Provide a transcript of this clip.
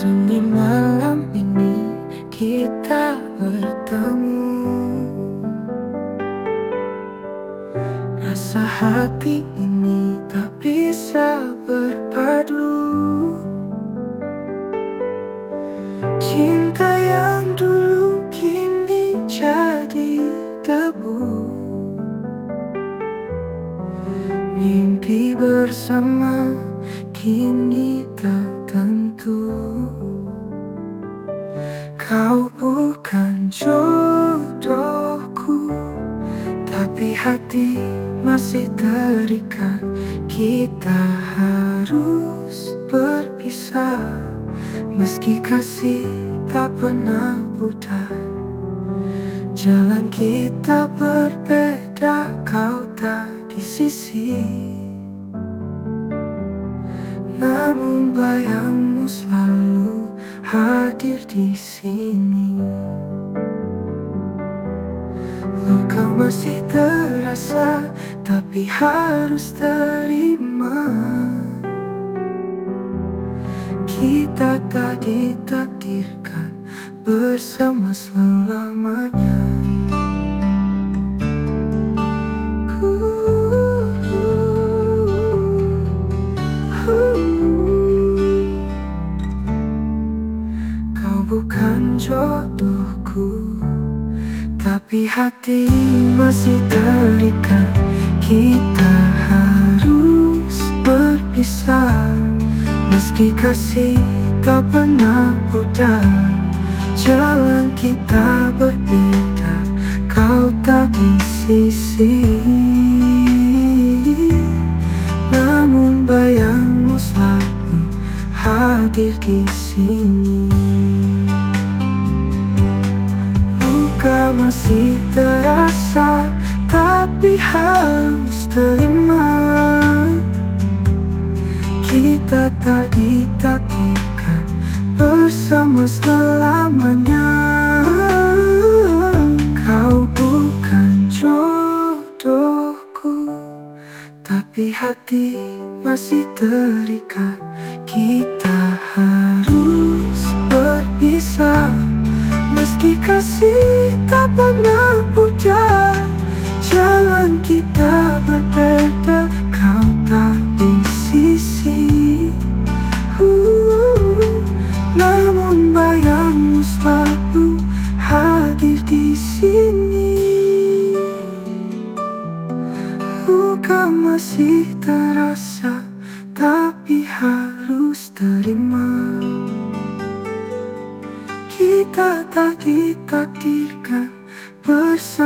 Demi malam ini kita bertemu, rasa hati ini tak bisa berpadu. Cinta yang dulu kini jadi debu. Mimpi bersama kini tak tentu. Kau bukan jodohku, tapi hati masih terikat. Kita harus berpisah, meski kasih tak pernah pudar. Jalan kita berbeda, kau tak di sisi, namun bayangmu selalu hadir di sini. Luka masih terasa, tapi harus terima. Kita tak ditakdirkan bersama selamanya. Kau bukan jodohku, tapi hati masih terikat. Kita harus berpisah, meski kasih tak pernah pudar. Jalan kita berbeda, kau tak di sisi, namun bayangmu selalu hadir di sini. Luka masih terasa, tapi harus terima. Kita tak ditakdirkan bersama selamanya. Kau bukan jodohku, tapi hati masih terikat. Kita harus berpisah, meski kasih tak pernah pudar. Jalan kita berbeda, kau tak di sisi, namun bayangmu selalu hadir di sini. Luka masih terasa, tapi harus terima. Kita tak ditakdirkan bersama